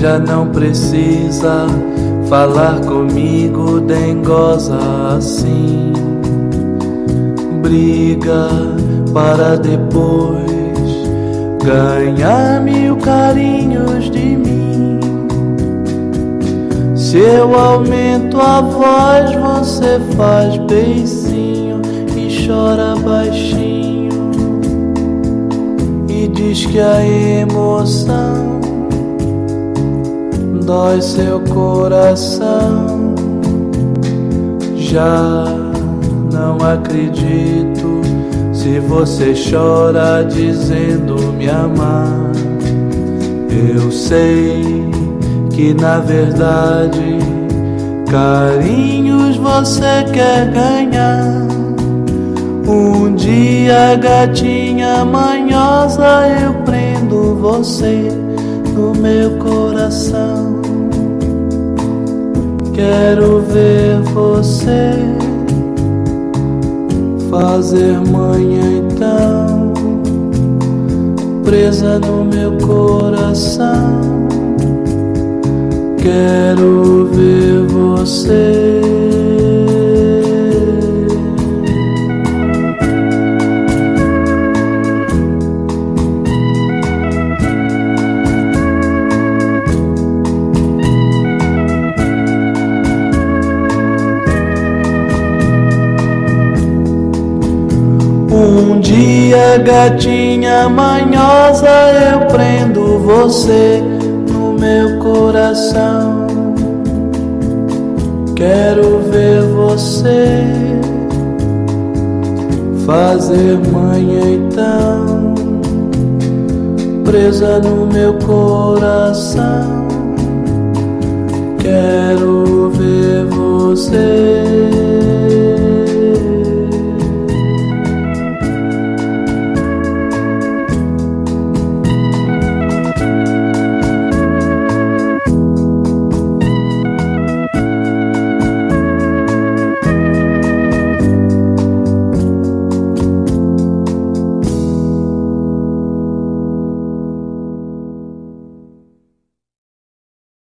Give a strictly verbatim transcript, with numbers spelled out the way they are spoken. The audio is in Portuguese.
Briga, não precisa falar comigo, dengosa assim. Briga para depois ganhar mil carinhos de mim. Se eu aumento a voz, você faz beicinho e chora baixinho e diz que a emoção dói seu coração. Já não acredito se você chora dizendo me amar. Eu sei que na verdade carinhos você quer ganhar. Um dia, gatinha manhosa, eu prendo você no meu coração. Quero ver você fazer manha então, presa no meu coração. Quero ver você. Um dia, gatinha manhosa, eu prendo você no meu coração. Quero ver você fazer manha então, presa no meu coração. Quero ver você.